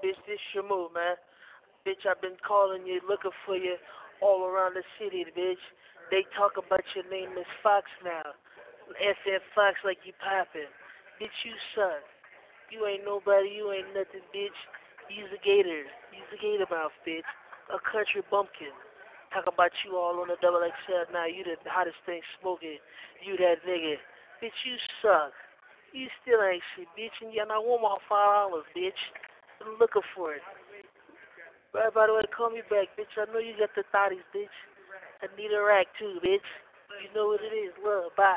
bitch, this your move, man. Bitch, I've been calling you, looking for you all around the city, bitch. They talk about your name is Fox now. FN Fox like you poppin'. Bitch, you suck. You ain't nobody, you ain't nothing, bitch. You's a gator. You's a gator mouth, bitch. A country bumpkin. Talk about you all on the double XL now. You the hottest thing smoking. You that nigga. Bitch, you suck. You still ain't shit, bitch. And I want my $5, bitch. I'm looking for it. Right, by the way, call me back, bitch. I know you got the thotties, bitch. I need a rack too, bitch. You know what it is. Love. Bye.